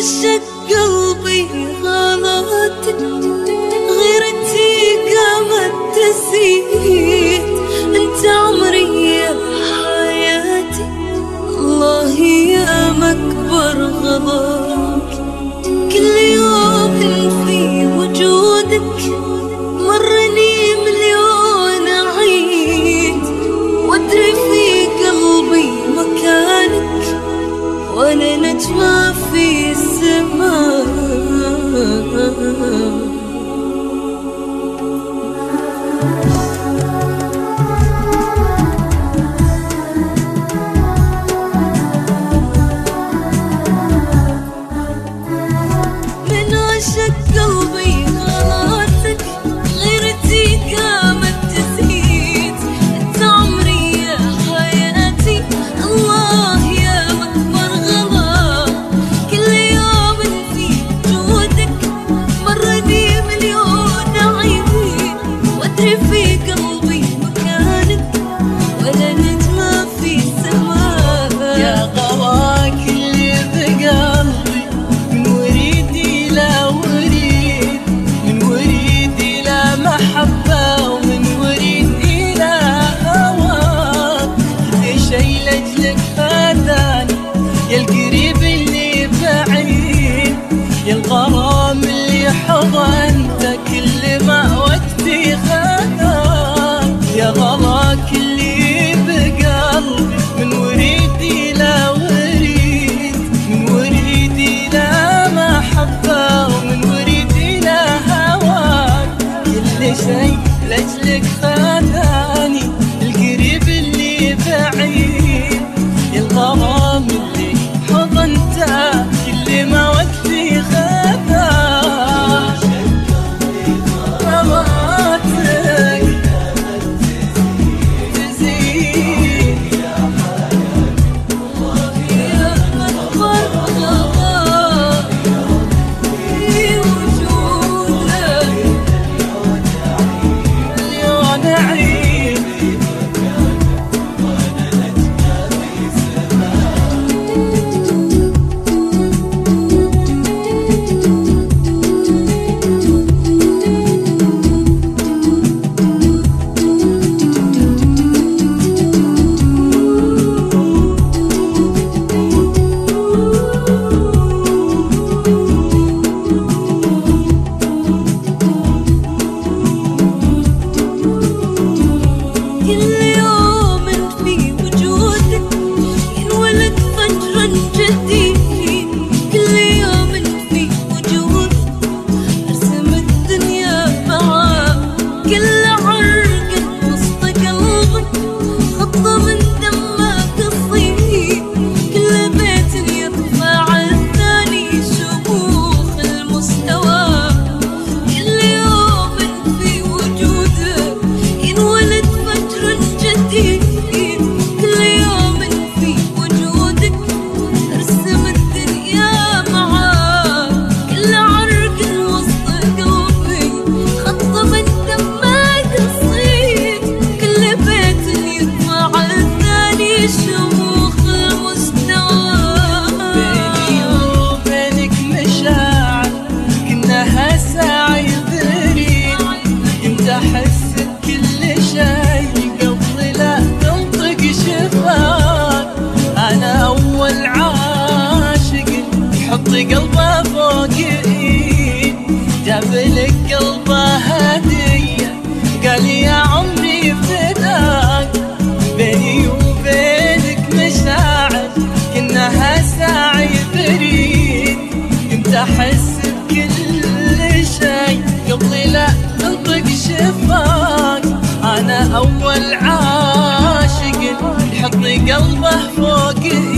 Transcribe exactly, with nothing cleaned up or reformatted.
عشق قلبي غلطت، غيرتي قامت تزيد، انت عمري يا حياتي، الله يا مكبر غضب. كل يوم في وجودك مرني مليون عيد، وادري في قلبي مكانك وانا نجمة في السماء. من عشق قلبي غلطتك، غيرتي قامت تزيد، انت عمري يا حياتي، الله يا مكبر غلا. كل يوم في وجودك مرني مليون عيد، وادري في قلبي مكانك ولا نجمة في السماء. يا غواك اللي بقلبي من وريد إلى وريد، من وريد إلى محبة، ومن وريد إلى هواك. كل شي لأجلك فاتاني، يا القريب اللي بعيد، يا الغرام اللي حضنته كل ما وقتي خانك. يا غلاك اللي بقلبي من وريد إلى وريد، من وريد إلى محبة، ومن وريد إلى هواك. كل شي لأجلك خاناني، القريب اللي بعيد، يا الغرام اللي حضنته كل ما وقتي خانك. رماتك تزيد يا مكبر غضب في وجودك مليون عيد. كل يوم في وجودك ينولد فجر جديد، كل يوم في وجودك ارسم الدنيا معاك. كل عرق وسط قلبك خطة من دمك تصيب، كل بيت يرفع الثاني شموخ المستوى. كل يوم في وجودك ينولد فجر جديد، كل يوم في وجودك ارسم الدنيا معاك. كل عرق وسط قلبي خطة من دمك تصيد، كل بيت يرفع الثاني شموخ المستوى. بيني وبينك مشاعر كأنها ساعي بريد، كنت أحس بكل شي قبل لا تنطق شفاك. أنا أول عاشق يحط قلبه فوق إيد، جاب لك قلبه هدية قال يا عمري فداك. بيني وبينك مشاعر كأنها ساعي بريد، كنت أحس بكل شي قبل لا تنطق شفاك. أنا أول عاشق يحط قلبه فوق